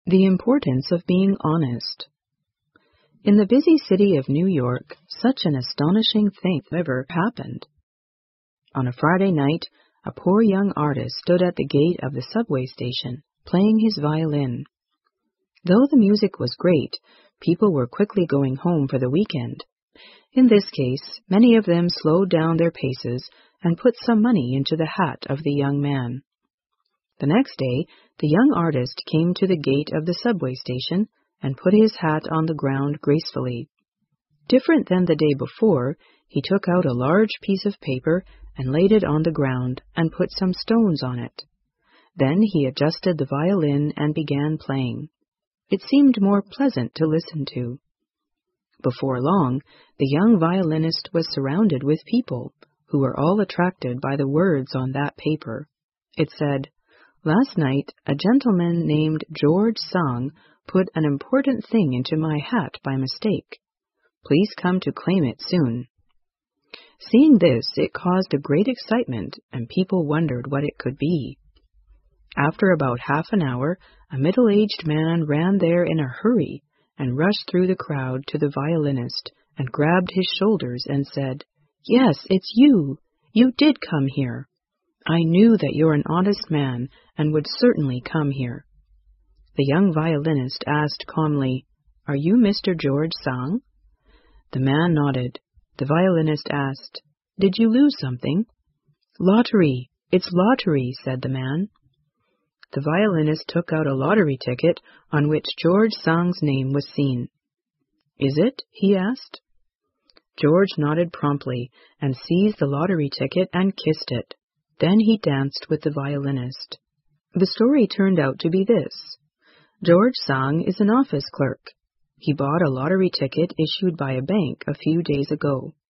The importance of being honest. In the busy city of New York, such an astonishing thing never happened. On a Friday night, a poor young artist stood at the gate of the subway station, playing his violin. Though the music was great, people were quickly going home for the weekend. In this case, many of them slowed down their paces and put some money into the hat of the young man. The next day, the young artist came to the gate of the subway station and put his hat on the ground gracefully. Different than the day before, he took out a large piece of paper and laid it on the ground and put some stones on it. Then he adjusted the violin and began playing. It seemed more pleasant to listen to. Before long, the young violinist was surrounded with people who were all attracted by the words on that paper. It said, "Last night, a gentleman named George Song put an important thing into my hat by mistake. Please come to claim it soon." Seeing this, it caused a great excitement, and people wondered what it could be. After about half an hour, a middle-aged man ran there in a hurry and rushed through the crowd to the violinist and grabbed his shoulders and said, "Yes, it's you. You did come here. I knew that you're an honest man and would certainly come here." The young violinist asked calmly, "Are you Mr. George Song?" The man nodded. The violinist asked, "Did you lose something?" "Lottery! It's lottery," said the man. The violinist took out a lottery ticket on which George Song's name was seen. "Is it?" he asked. George nodded promptly and seized the lottery ticket and kissed it. Then he danced with the violinist. The story turned out to be this. George Song is an office clerk. He bought a lottery ticket issued by a bank a few days ago.